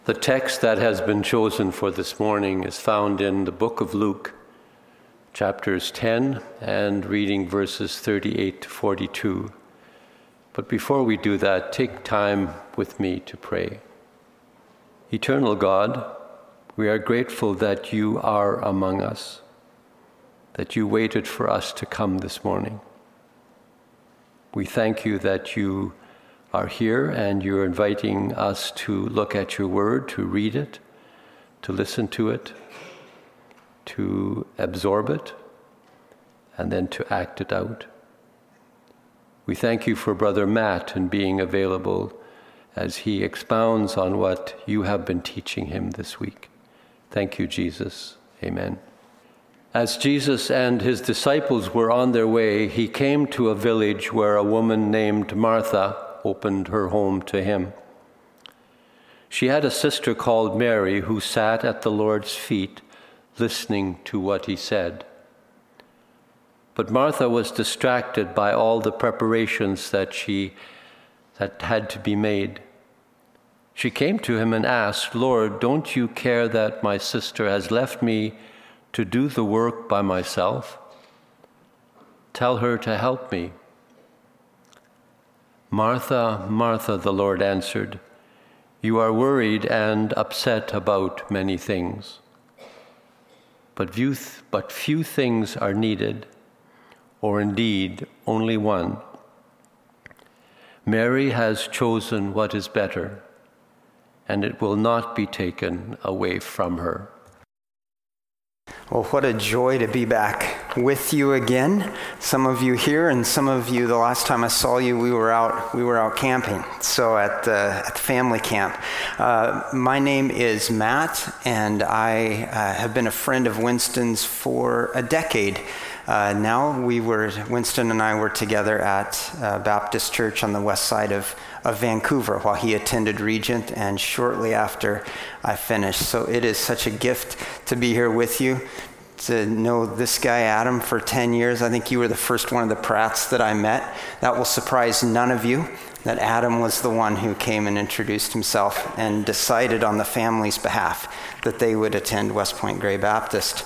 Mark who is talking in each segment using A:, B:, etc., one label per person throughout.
A: The text that has been chosen for this morning is found in the book of Luke, chapters 10 and reading verses 38 to 42. But before we do that, take time with me to pray. Eternal God, we are grateful that you are among us, that you waited for us to come this morning. We thank you that you are here and you're inviting us to look at your word, to read it, to listen to it, to absorb it, and then to act it out. We thank you for Brother Matt and being available as he expounds on what you have been teaching him this week. Thank you, Jesus. Amen. As Jesus and his disciples were on their way, he came to a village where a woman named Martha opened her home to him. She had a sister called Mary who sat at the Lord's feet listening to what he said. But Martha was distracted by all the preparations that had to be made. She came to him and asked, "Lord, don't you care that my sister has left me to do the work by myself? Tell her to help me." "Martha, Martha," the Lord answered, "you are worried and upset about many things. But few things are needed, or indeed only one. Mary has chosen what is better, and it will not be taken away from her."
B: Well, what a joy to be back with you again. Some of you here, and some of you, the last time I saw you, we were out camping. So at the family camp. My name is Matt, and I have been a friend of Winston's for a decade. Now Winston and I were together at Baptist Church on the west side of Vancouver while he attended Regent, and shortly after I finished. So it is such a gift to be here with you, to know this guy Adam for 10 years. I think you were the first one of the Pratts that I met. That will surprise none of you, that Adam was the one who came and introduced himself and decided on the family's behalf that they would attend West Point Grey Baptist.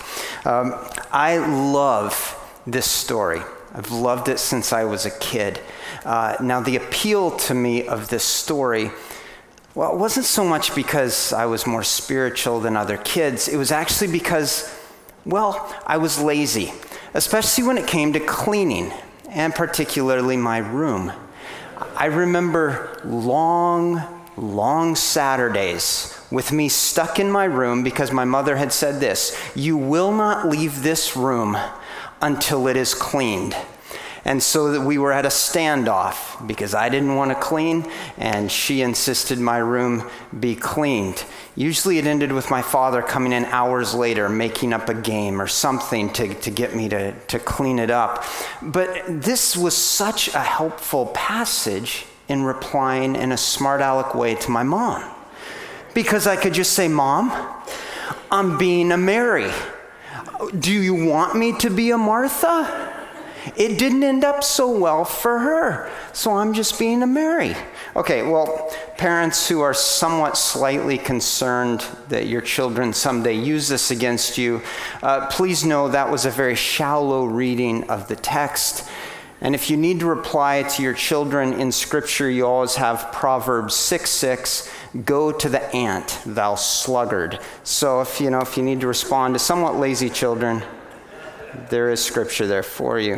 B: I love this story. I've loved it since I was a kid. Now, the appeal to me of this story, well, it wasn't so much because I was more spiritual than other kids. It was actually because, well, I was lazy, especially when it came to cleaning, and particularly my room. I remember long Saturdays with me stuck in my room because my mother had said this: "You will not leave this room until it is cleaned." And so that we were at a standoff because I didn't want to clean and she insisted my room be cleaned. Usually it ended with my father coming in hours later, making up a game or something to get me to clean it up. But this was such a helpful passage in replying in a smart aleck way to my mom. Because I could just say, "Mom, I'm being a Mary. Do you want me to be a Martha?" It didn't end up so well for her, so I'm just being a Mary. Okay, well, parents who are somewhat slightly concerned that your children someday use this against you, please know that was a very shallow reading of the text. And if you need to reply to your children in Scripture, you always have Proverbs 6:6, "Go to the ant, thou sluggard." So if you need to respond to somewhat lazy children, there is Scripture there for you.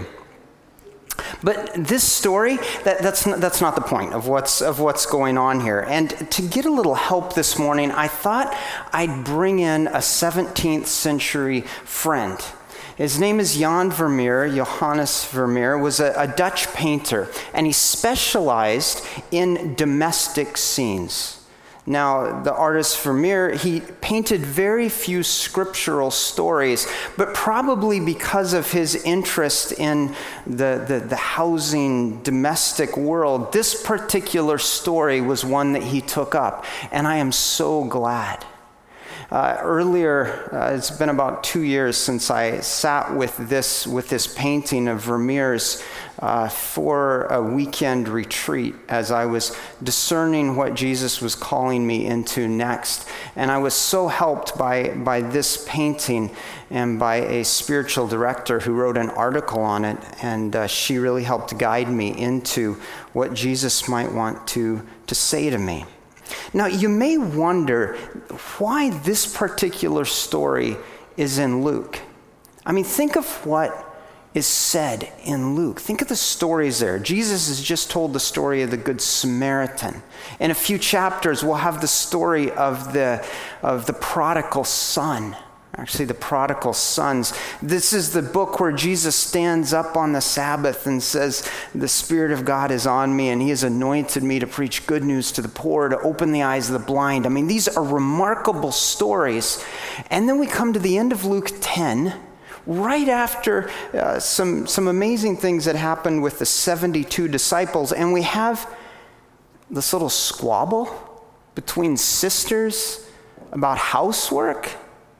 B: But this story, that's not the point of what's going on here. And to get a little help this morning, I thought I'd bring in a 17th century friend. His name is Jan Vermeer. Johannes Vermeer was a Dutch painter, and he specialized in domestic scenes. Now, the artist Vermeer, he painted very few scriptural stories, but probably because of his interest in the housing, domestic world, this particular story was one that he took up, and I am so glad. Earlier, it's been about 2 years since I sat with this painting of Vermeer's for a weekend retreat as I was discerning what Jesus was calling me into next. And I was so helped by this painting and by a spiritual director who wrote an article on it, and she really helped guide me into what Jesus might want to say to me. Now, you may wonder why this particular story is in Luke. I mean, think of what is said in Luke. Think of the stories there. Jesus has just told the story of the Good Samaritan. In a few chapters, we'll have the story of the prodigal son. Actually, the prodigal sons. This is the book where Jesus stands up on the Sabbath and says, "The Spirit of God is on me, and He has anointed me to preach good news to the poor, to open the eyes of the blind." I mean, these are remarkable stories. And then we come to the end of Luke 10, right after some amazing things that happened with the 72 disciples, and we have this little squabble between sisters about housework.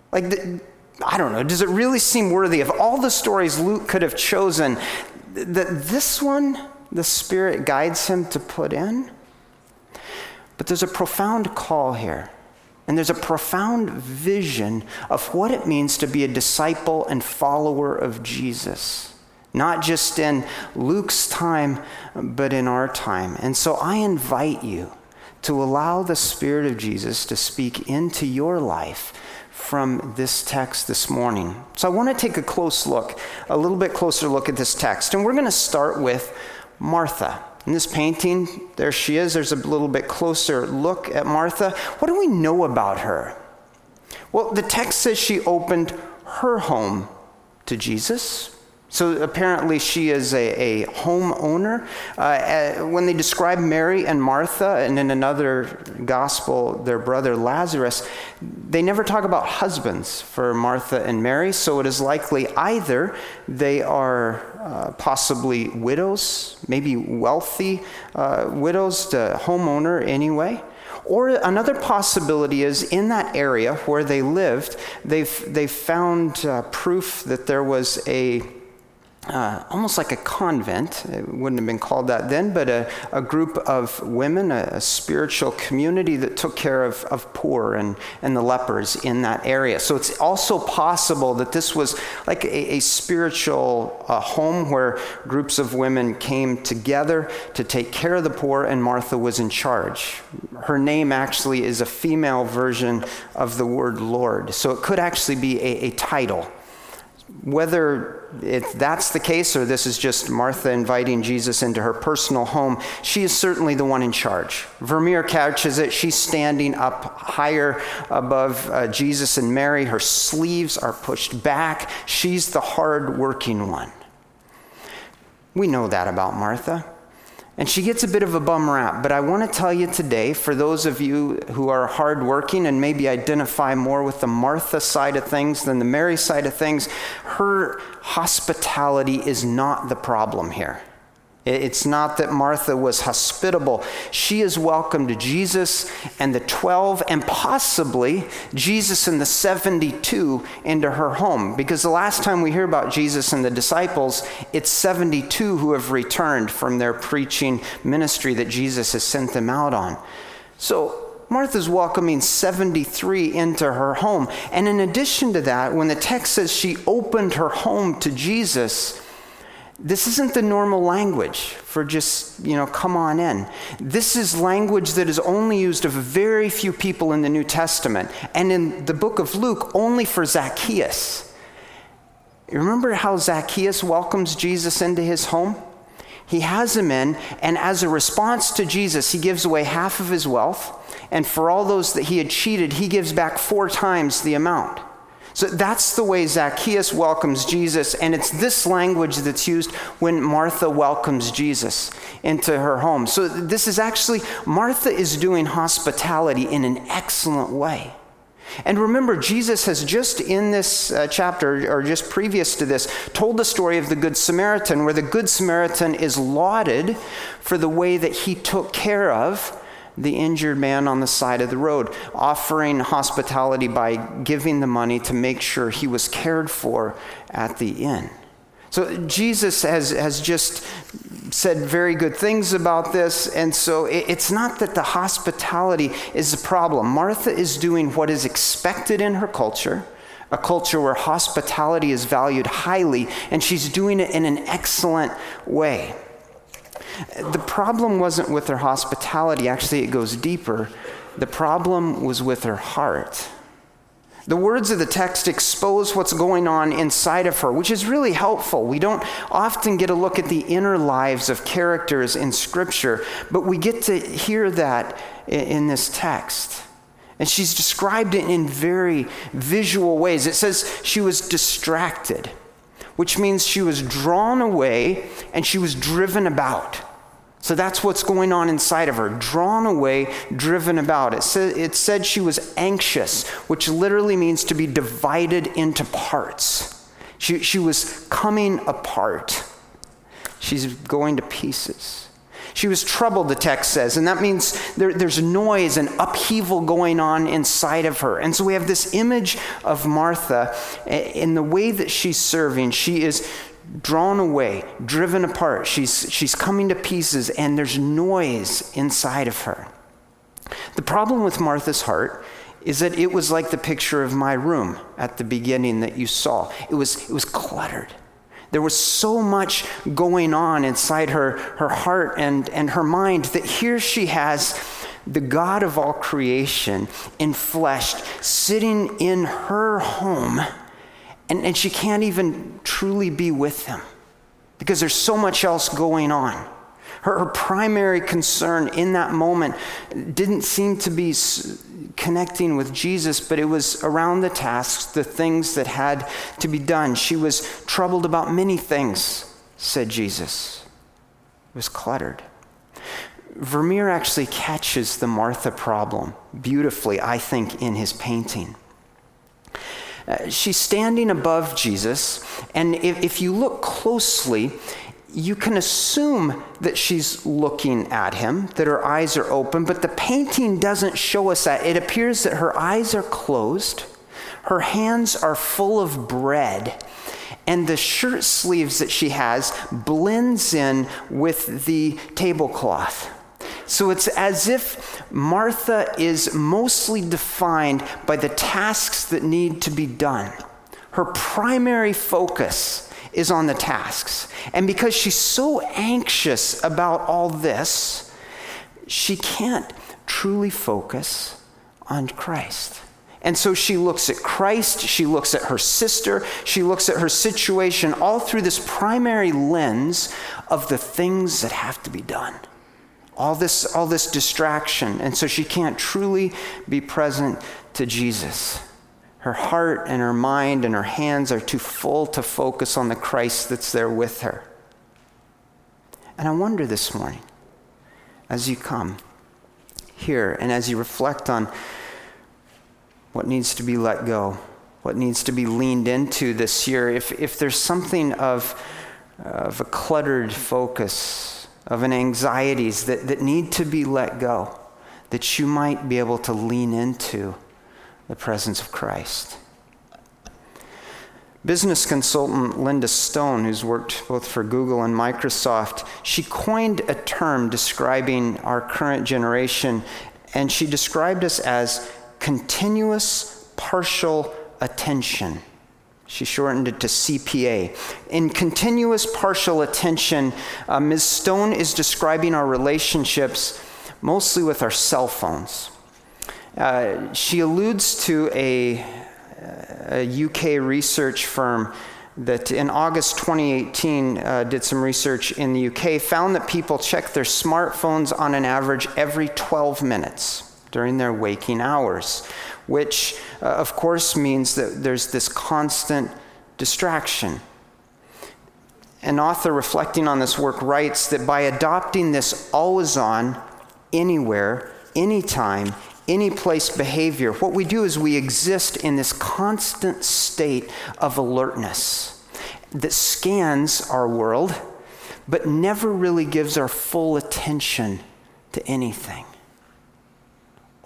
B: I don't know, does it really seem worthy of all the stories Luke could have chosen that this one, the Spirit guides him to put in? But there's a profound call here, and there's a profound vision of what it means to be a disciple and follower of Jesus, not just in Luke's time, but in our time. And so I invite you to allow the Spirit of Jesus to speak into your life from this text this morning. So I want to take a little bit closer look at this text. And we're going to start with Martha. In this painting, there she is. There's a little bit closer look at Martha. What do we know about her? Well, the text says she opened her home to Jesus. So apparently she is a homeowner. When they describe Mary and Martha, and in another gospel, their brother Lazarus, they never talk about husbands for Martha and Mary. So it is likely either they are possibly widows, maybe wealthy widows, the homeowner anyway. Or another possibility is in that area where they lived, they've found proof that there was almost like a convent. It wouldn't have been called that then, but a group of women, a spiritual community that took care of poor and the lepers in that area. So it's also possible that this was like a spiritual home where groups of women came together to take care of the poor, and Martha was in charge. Her name actually is a female version of the word Lord. So it could actually be a title. Whether that's the case or this is just Martha inviting Jesus into her personal home, she is certainly the one in charge. Vermeer couches it. She's standing up higher above Jesus and Mary. Her sleeves are pushed back. She's the hard-working one. We know that about Martha. And she gets a bit of a bum rap, but I want to tell you today, for those of you who are hardworking and maybe identify more with the Martha side of things than the Mary side of things, her hospitality is not the problem here. It's not that Martha was hospitable. She is welcomed Jesus and the 12 and possibly Jesus and the 72 into her home. Because the last time we hear about Jesus and the disciples, it's 72 who have returned from their preaching ministry that Jesus has sent them out on. So Martha's welcoming 73 into her home. And in addition to that, when the text says she opened her home to Jesus, this isn't the normal language for just, come on in. This is language that is only used of very few people in the New Testament. And in the book of Luke, only for Zacchaeus. You remember how Zacchaeus welcomes Jesus into his home? He has him in, and as a response to Jesus, he gives away half of his wealth. And for all those that he had cheated, he gives back 4 times the amount. So that's the way Zacchaeus welcomes Jesus, and it's this language that's used when Martha welcomes Jesus into her home. So this is actually, Martha is doing hospitality in an excellent way. And remember, Jesus has just in this chapter, or just previous to this, told the story of the Good Samaritan, where the Good Samaritan is lauded for the way that he took care of the injured man on the side of the road, offering hospitality by giving the money to make sure he was cared for at the inn. So Jesus has just said very good things about this, and so it's not that the hospitality is the problem. Martha is doing what is expected in her culture, a culture where hospitality is valued highly, and she's doing it in an excellent way. The problem wasn't with her hospitality. Actually, it goes deeper. The problem was with her heart. The words of the text expose what's going on inside of her, which is really helpful. We don't often get a look at the inner lives of characters in Scripture, but we get to hear that in this text. And she's described it in very visual ways. It says she was distracted, which means she was drawn away and she was driven about. So that's what's going on inside of her, drawn away, driven about. It said she was anxious, which literally means to be divided into parts. She was coming apart. She's going to pieces. She was troubled, the text says, and that means there's noise and upheaval going on inside of her. And so we have this image of Martha in the way that she's serving. She is drawn away, driven apart. She's coming to pieces, and there's noise inside of her. The problem with Martha's heart is that it was like the picture of my room at the beginning that you saw. It was cluttered. There was so much going on inside her heart and her mind that here she has the God of all creation enfleshed, sitting in her home, and she can't even truly be with him because there's so much else going on. Her primary concern in that moment didn't seem to be connecting with Jesus, but it was around the tasks, the things that had to be done. She was troubled about many things, said Jesus. It was cluttered. Vermeer actually catches the Martha problem beautifully, I think, in his painting. She's standing above Jesus, and if you look closely, you can assume that she's looking at him, that her eyes are open, but the painting doesn't show us that. It appears that her eyes are closed, her hands are full of bread, and the shirt sleeves that she has blends in with the tablecloth. So it's as if Martha is mostly defined by the tasks that need to be done. Her primary focus is on the tasks. And because she's so anxious about all this, she can't truly focus on Christ. And so she looks at Christ, she looks at her sister, she looks at her situation, all through this primary lens of the things that have to be done. All this distraction, and so she can't truly be present to Jesus. Her heart and her mind and her hands are too full to focus on the Christ that's there with her. And I wonder this morning, as you come here and as you reflect on what needs to be let go, what needs to be leaned into this year, if there's something of a cluttered focus, of an anxieties that need to be let go, that you might be able to lean into the presence of Christ. Business consultant Linda Stone, who's worked both for Google and Microsoft, she coined a term describing our current generation, and she described us as continuous partial attention. She shortened it to CPA. In continuous partial attention, Ms. Stone is describing our relationships mostly with our cell phones. She alludes to a UK research firm that in August 2018 did some research in the UK, found that people check their smartphones on an average every 12 minutes during their waking hours, which of course means that there's this constant distraction. An author reflecting on this work writes that by adopting this always on, anywhere, anytime, any place behavior, what we do is we exist in this constant state of alertness that scans our world, but never really gives our full attention to anything.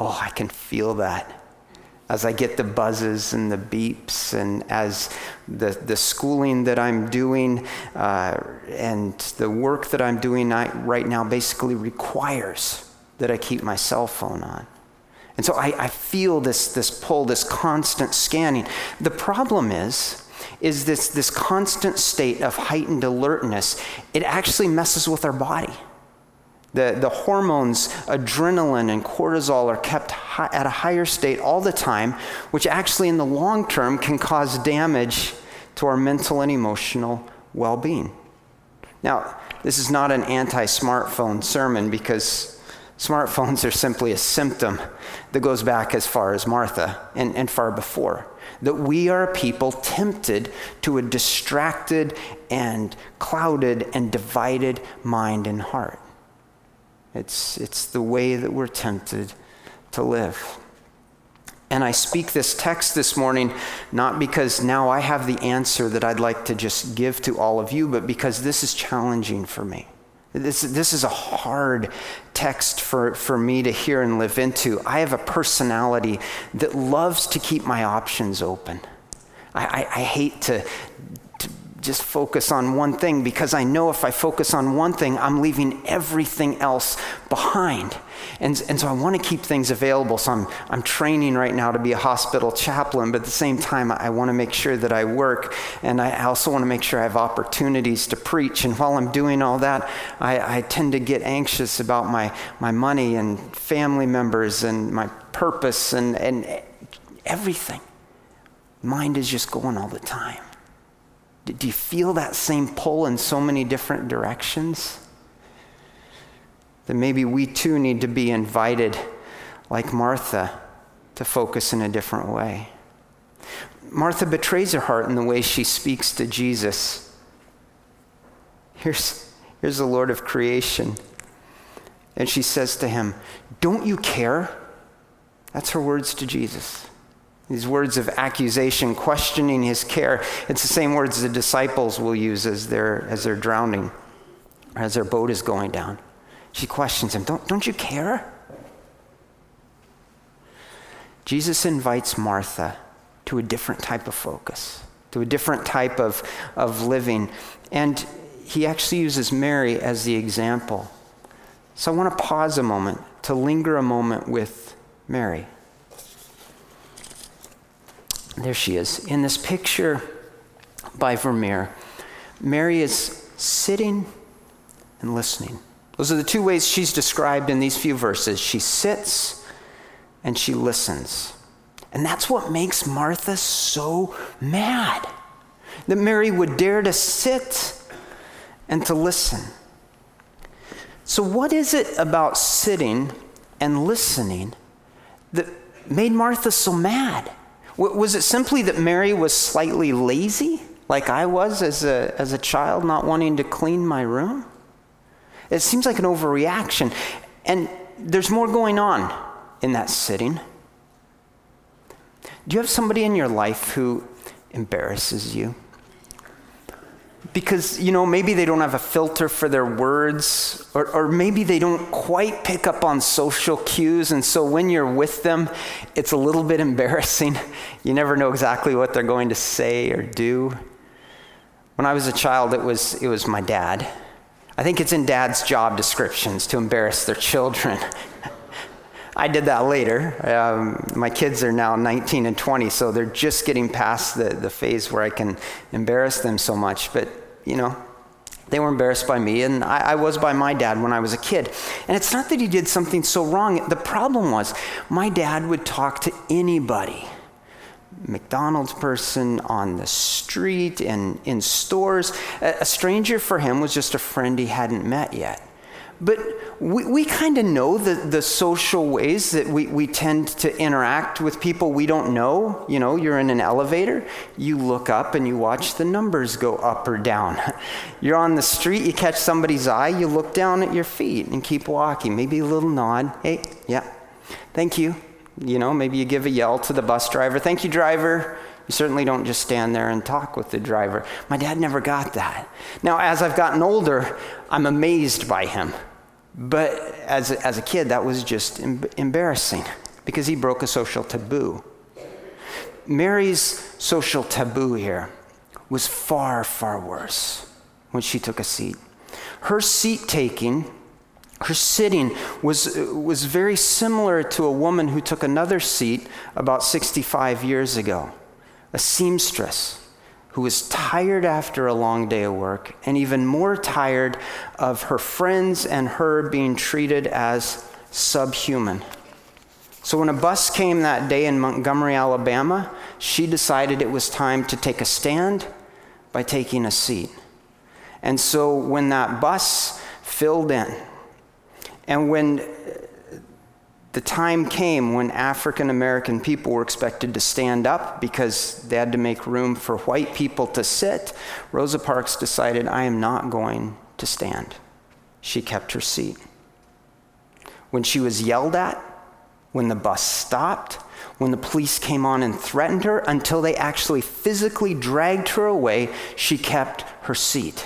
B: Oh, I can feel that as I get the buzzes and the beeps, and as the schooling that I'm doing and the work that I'm doing right now basically requires that I keep my cell phone on. And so I feel this pull, this constant scanning. The problem is this constant state of heightened alertness, it actually messes with our body. The hormones, adrenaline and cortisol, are kept at a higher state all the time, which actually in the long term can cause damage to our mental and emotional well-being. Now, this is not an anti-smartphone sermon, because smartphones are simply a symptom that goes back as far as Martha and far before. That we are a people tempted to a distracted and clouded and divided mind and heart. It's the way that we're tempted to live. And I speak this text this morning not because now I have the answer that I'd like to just give to all of you, but because this is challenging for me. This is a hard text for me to hear and live into. I have a personality that loves to keep my options open. I hate to just focus on one thing, because I know if I focus on one thing, I'm leaving everything else behind. And so I want to keep things available. So I'm training right now to be a hospital chaplain, but at the same time, I want to make sure that I work, and I also want to make sure I have opportunities to preach. And while I'm doing all that, I tend to get anxious about my money and family members and my purpose and everything. Mind is just going all the time. Do you feel that same pull in so many different directions? That maybe we too need to be invited, like Martha, to focus in a different way. Martha betrays her heart in the way she speaks to Jesus. Here's the Lord of creation. And she says to him, "Don't you care?" That's her words to Jesus. These words of accusation, questioning his care. It's the same words the disciples will use as they're drowning, or as their boat is going down. She questions him, don't you care? Jesus invites Martha to a different type of focus, to a different type of living. And he actually uses Mary as the example. So I want to pause a moment, to linger a moment with Mary. There she is. In this picture by Vermeer, Mary is sitting and listening. Those are the two ways she's described in these few verses. She sits and she listens. And that's what makes Martha so mad, that Mary would dare to sit and to listen. So what is it about sitting and listening that made Martha so mad? Was it simply that Mary was slightly lazy, like I was as a child, not wanting to clean my room? It seems like an overreaction. And there's more going on in that sitting. Do you have somebody in your life who embarrasses you? Because, maybe they don't have a filter for their words, or maybe they don't quite pick up on social cues, and so when you're with them, it's a little bit embarrassing. You never know exactly what they're going to say or do. When I was a child, it was my dad. I think it's in dads' job descriptions to embarrass their children. I did that later. My kids are now 19 and 20, so they're just getting past the phase where I can embarrass them so much. But, they were embarrassed by me, and I was by my dad when I was a kid. And it's not that he did something so wrong. The problem was my dad would talk to anybody, McDonald's person, on the street, and in stores. A stranger for him was just a friend he hadn't met yet. But we kind of know the social ways that we tend to interact with people we don't know. You're in an elevator, you look up and you watch the numbers go up or down. You're on the street, you catch somebody's eye, you look down at your feet and keep walking. Maybe a little nod. Hey, yeah, thank you. Maybe you give a yell to the bus driver. Thank you, driver. You certainly don't just stand there and talk with the driver. My dad never got that. Now, as I've gotten older, I'm amazed by him. But as a kid, that was just embarrassing. because he broke a social taboo. Mary's social taboo here was far, far worse when she took a seat. Her sitting was very similar to a woman who took another seat about 65 years ago, a seamstress who was tired after a long day of work and even more tired of her friends and her being treated as subhuman. So when a bus came that day in Montgomery, Alabama, she decided it was time to take a stand by taking a seat. And so when that bus filled in, and when the time came when African American people were expected to stand up because they had to make room for white people to sit, Rosa Parks decided, I am not going to stand. She kept her seat. When she was yelled at, when the bus stopped, when the police came on and threatened her, until they actually physically dragged her away, she kept her seat.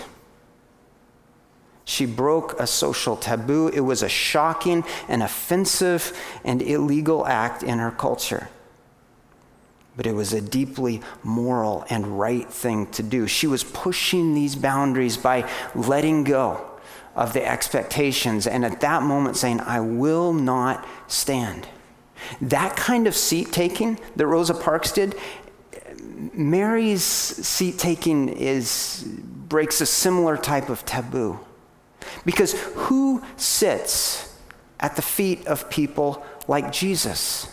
B: She broke a social taboo. It was a shocking and offensive and illegal act in her culture. But it was a deeply moral and right thing to do. She was pushing these boundaries by letting go of the expectations and at that moment saying, I will not stand. That kind of seat taking that Rosa Parks did, Mary's seat taking breaks a similar type of taboo. Because who sits at the feet of people like Jesus?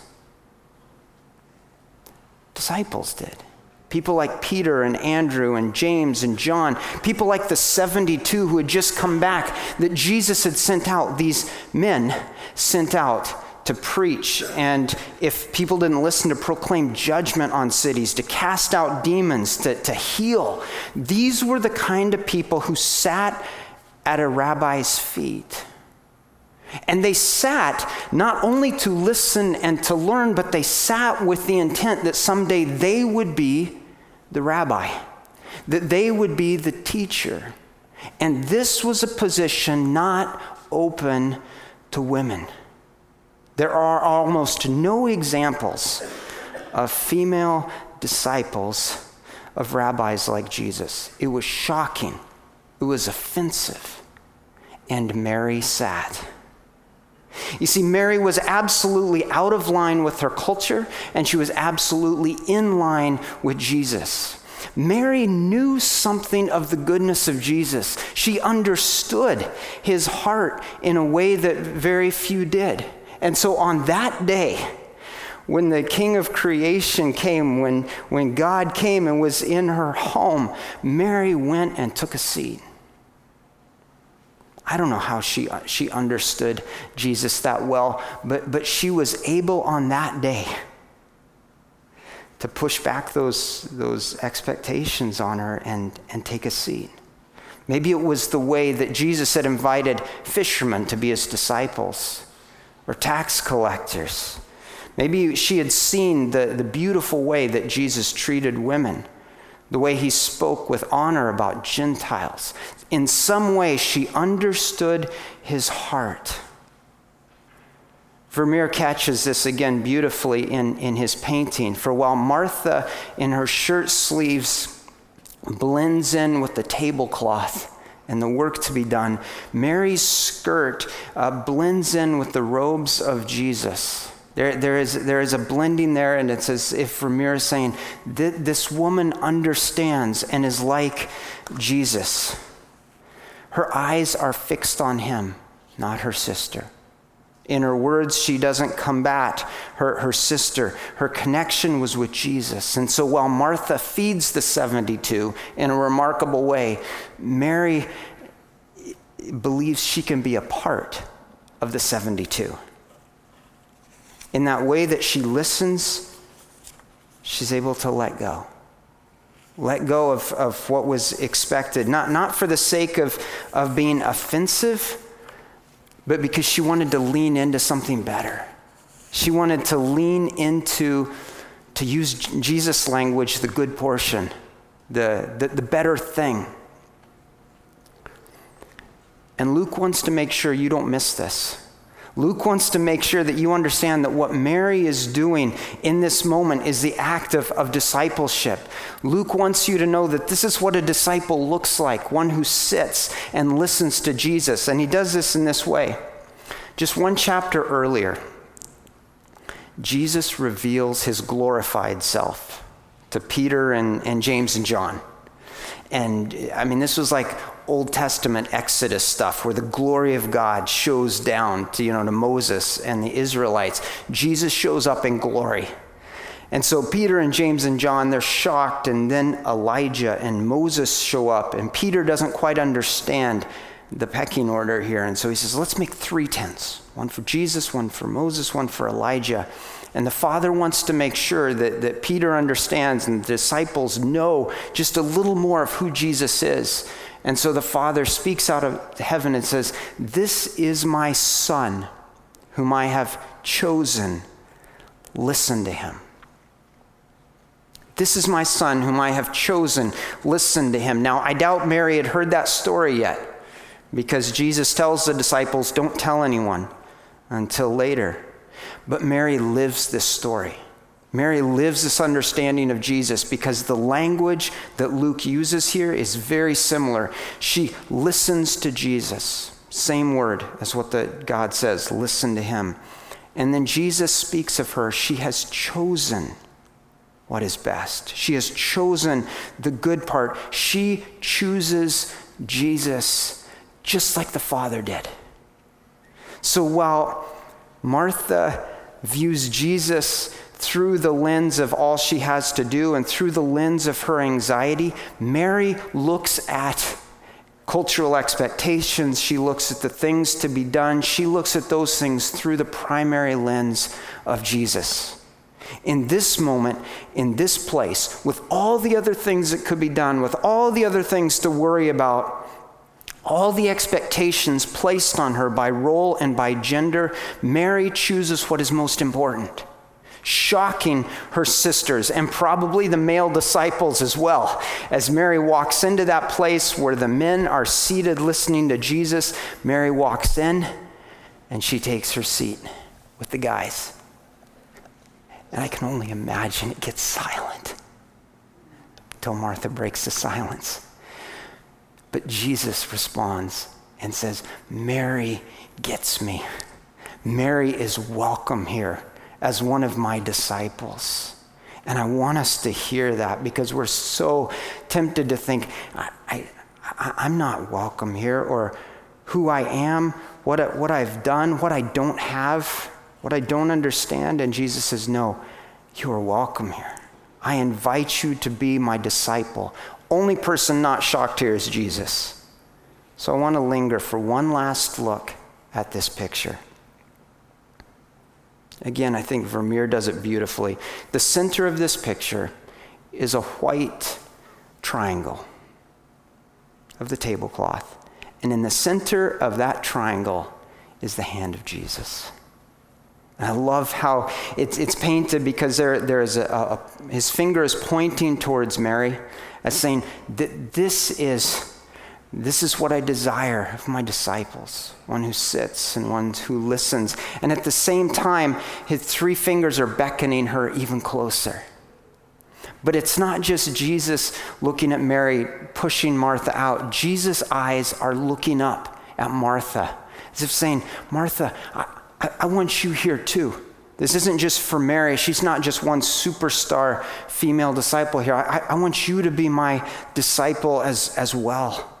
B: Disciples did. People like Peter and Andrew and James and John. People like the 72 who had just come back that Jesus had sent out. These men sent out to preach, and if people didn't listen, to proclaim judgment on cities, to cast out demons, to heal. These were the kind of people who sat at a rabbi's feet. And they sat not only to listen and to learn, but they sat with the intent that someday they would be the rabbi, that they would be the teacher. And this was a position not open to women. There are almost no examples of female disciples of rabbis like Jesus. It was shocking. It was offensive. And Mary sat. You see, Mary was absolutely out of line with her culture, and she was absolutely in line with Jesus. Mary knew something of the goodness of Jesus. She understood his heart in a way that very few did. And so on that day, when the King of creation came, when God came and was in her home, Mary went and took a seat. I don't know how she understood Jesus that well, but she was able on that day to push back those expectations on her and take a seat. Maybe it was the way that Jesus had invited fishermen to be his disciples, or tax collectors. Maybe she had seen the beautiful way that Jesus treated women, the way he spoke with honor about Gentiles. In some way, she understood his heart. Vermeer catches this again beautifully in his painting. For while Martha, in her shirt sleeves, blends in with the tablecloth and the work to be done, Mary's skirt blends in with the robes of Jesus. There is a blending there, and it's as if Vermeer is saying, this woman understands and is like Jesus. Her eyes are fixed on him, not her sister. In her words, she doesn't combat her sister. Her connection was with Jesus. And so while Martha feeds the 72 in a remarkable way, Mary believes she can be a part of the 72. In that way that she listens, she's able to let go. Let go of what was expected, not for the sake of being offensive, but because she wanted to lean into something better. She wanted to lean into, to use Jesus' language, the good portion, the better thing. And Luke wants to make sure you don't miss this. Luke wants to make sure that you understand that what Mary is doing in this moment is the act of discipleship. Luke wants you to know that this is what a disciple looks like, one who sits and listens to Jesus. And he does this in this way. Just one chapter earlier, Jesus reveals his glorified self to Peter and James and John. And I mean, this was like Old Testament Exodus stuff where the glory of God shows down to Moses and the Israelites. Jesus shows up in glory. And so Peter and James and John, they're shocked, and then Elijah and Moses show up, and Peter doesn't quite understand the pecking order here. And so he says, let's make 3 tents. One for Jesus, one for Moses, one for Elijah. And the Father wants to make sure that Peter understands and the disciples know just a little more of who Jesus is. And so the Father speaks out of heaven and says, this is my Son, whom I have chosen. Listen to him. This is my Son, whom I have chosen. Listen to him. Now, I doubt Mary had heard that story yet, because Jesus tells the disciples, don't tell anyone until later. But Mary lives this story. Mary lives this understanding of Jesus because the language that Luke uses here is very similar. She listens to Jesus. Same word as what God says, listen to him. And then Jesus speaks of her. She has chosen what is best. She has chosen the good part. She chooses Jesus just like the Father did. So while Martha views Jesus through the lens of all she has to do and through the lens of her anxiety, Mary looks at cultural expectations. She looks at the things to be done. She looks at those things through the primary lens of Jesus. In this moment, in this place, with all the other things that could be done, with all the other things to worry about, all the expectations placed on her by role and by gender, Mary chooses what is most important, shocking her sisters and probably the male disciples as well. As Mary walks into that place where the men are seated listening to Jesus, Mary walks in and she takes her seat with the guys. And I can only imagine it gets silent until Martha breaks the silence. But Jesus responds and says, Mary gets me. Mary is welcome here as one of my disciples. And I want us to hear that because we're so tempted to think, I'm not welcome here, or who I am, what I've done, what I don't have, what I don't understand. And Jesus says, no, you are welcome here. I invite you to be my disciple. Only person not shocked here is Jesus. So I want to linger for one last look at this picture. Again, I think Vermeer does it beautifully. The center of this picture is a white triangle of the tablecloth. And in the center of that triangle is the hand of Jesus. And I love how it's painted because there is his finger is pointing towards Mary as saying that this is what I desire of my disciples, one who sits and one who listens. And at the same time, his 3 fingers are beckoning her even closer. But it's not just Jesus looking at Mary, pushing Martha out. Jesus' eyes are looking up at Martha, as if saying, Martha, I want you here too. This isn't just for Mary. She's not just one superstar female disciple here. I want you to be my disciple as well.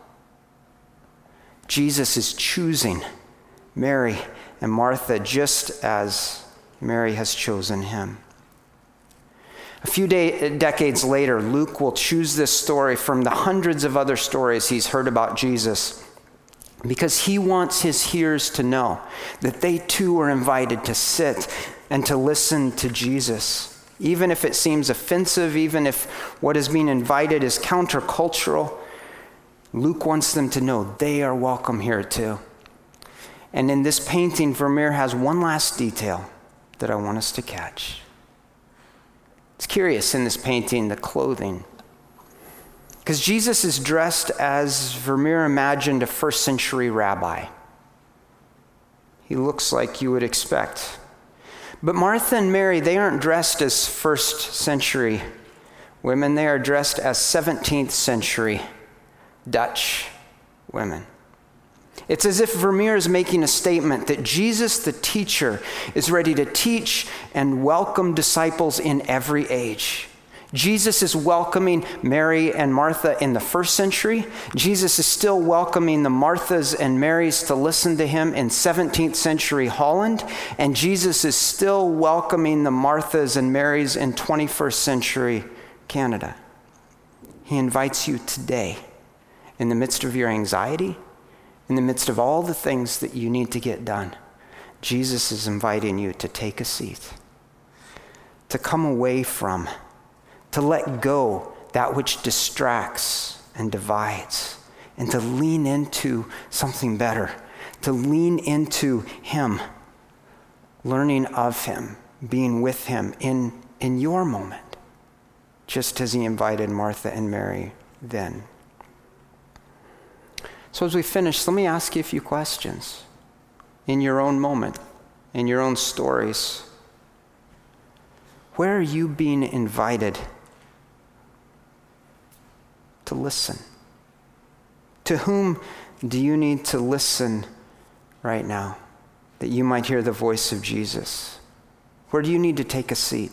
B: Jesus is choosing Mary and Martha just as Mary has chosen him. A few decades later, Luke will choose this story from the hundreds of other stories he's heard about Jesus because he wants his hearers to know that they too are invited to sit and to listen to Jesus. Even if it seems offensive, even if what is being invited is countercultural, Luke wants them to know they are welcome here too. And in this painting, Vermeer has one last detail that I want us to catch. It's curious in this painting, the clothing. Because Jesus is dressed as Vermeer imagined a first century rabbi. He looks like you would expect. But Martha and Mary, they aren't dressed as first century women. They are dressed as 17th century Dutch women. It's as if Vermeer is making a statement that Jesus, the teacher, is ready to teach and welcome disciples in every age. Jesus is welcoming Mary and Martha in the first century. Jesus is still welcoming the Marthas and Marys to listen to him in 17th century Holland. And Jesus is still welcoming the Marthas and Marys in 21st century Canada. He invites you today, in the midst of your anxiety, in the midst of all the things that you need to get done. Jesus is inviting you to take a seat, to come away from, to let go that which distracts and divides, and to lean into something better, to lean into him, learning of him, being with him in your moment, just as he invited Martha and Mary then. So as we finish, let me ask you a few questions in your own moment, in your own stories. Where are you being invited to listen? To whom do you need to listen right now that you might hear the voice of Jesus? Where do you need to take a seat?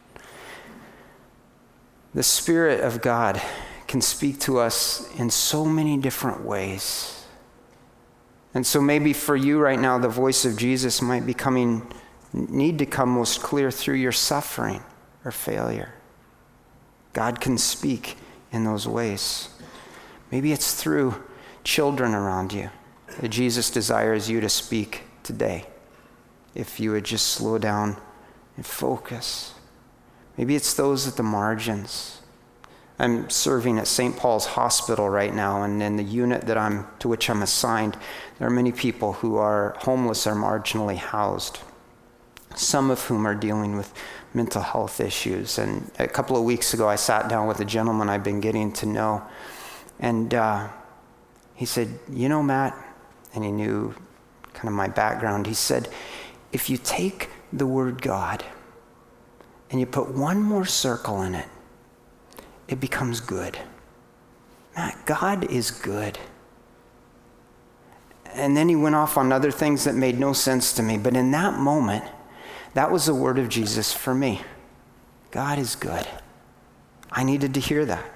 B: The Spirit of God can speak to us in so many different ways. And so maybe for you right now, the voice of Jesus might need to come most clear through your suffering or failure. God can speak in those ways. Maybe it's through children around you that Jesus desires you to speak today, if you would just slow down and focus. Maybe it's those at the margins. I'm serving at St. Paul's Hospital right now, and in the unit to which I'm assigned, there are many people who are homeless or marginally housed, some of whom are dealing with mental health issues. And a couple of weeks ago, I sat down with a gentleman I've been getting to know, and he said, "You know, Matt," and he knew kind of my background. He said, "If you take the word God and you put one more circle in it, it becomes good. Matt, God is good." And then he went off on other things that made no sense to me. But in that moment, that was the word of Jesus for me. God is good. I needed to hear that.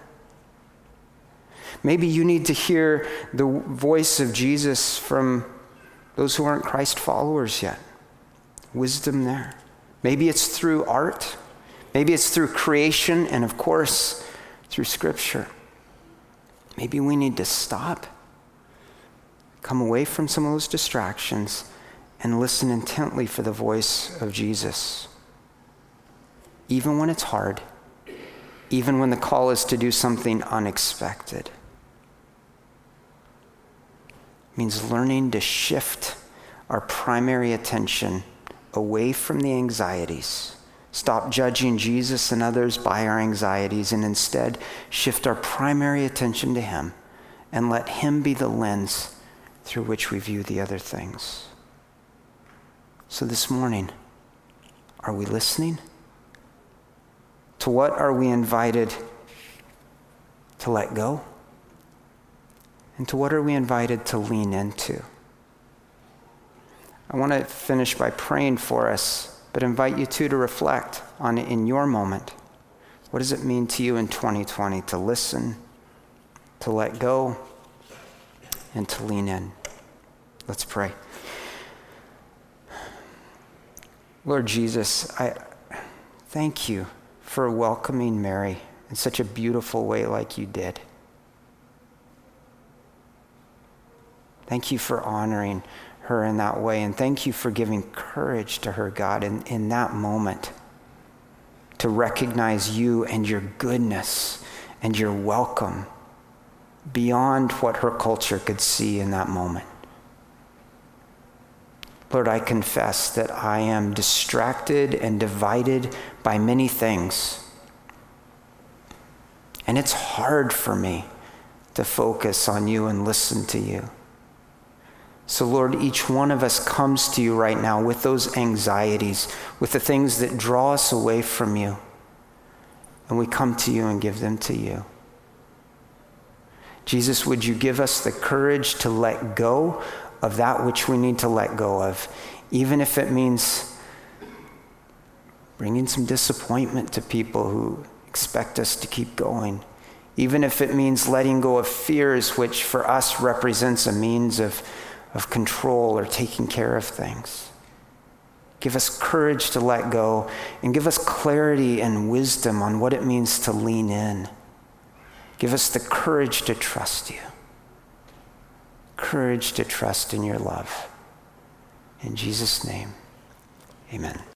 B: Maybe you need to hear the voice of Jesus from those who aren't Christ followers yet. Wisdom there. Maybe it's through art. Maybe it's through creation, and of course, through Scripture. Maybe we need to stop, come away from some of those distractions, and listen intently for the voice of Jesus. Even when it's hard, even when the call is to do something unexpected. It means learning to shift our primary attention away from the anxieties. Stop judging Jesus and others by our anxieties, and instead shift our primary attention to him and let him be the lens through which we view the other things. So this morning, are we listening? To what are we invited to let go? And to what are we invited to lean into? I want to finish by praying for us, but invite you too to reflect on it in your moment. What does it mean to you in 2020 to listen, to let go, and to lean in? Let's pray. Lord Jesus, I thank you for welcoming Mary in such a beautiful way like you did. Thank you for honoring her in that way, and thank you for giving courage to her, God, in that moment to recognize you and your goodness and your welcome beyond what her culture could see in that moment. Lord, I confess that I am distracted and divided by many things, and it's hard for me to focus on you and listen to you. So Lord, each one of us comes to you right now with those anxieties, with the things that draw us away from you. And we come to you and give them to you. Jesus, would you give us the courage to let go of that which we need to let go of, even if it means bringing some disappointment to people who expect us to keep going, even if it means letting go of fears, which for us represents a means of control or taking care of things. Give us courage to let go, and give us clarity and wisdom on what it means to lean in. Give us the courage to trust you. Courage to trust in your love. In Jesus' name, amen.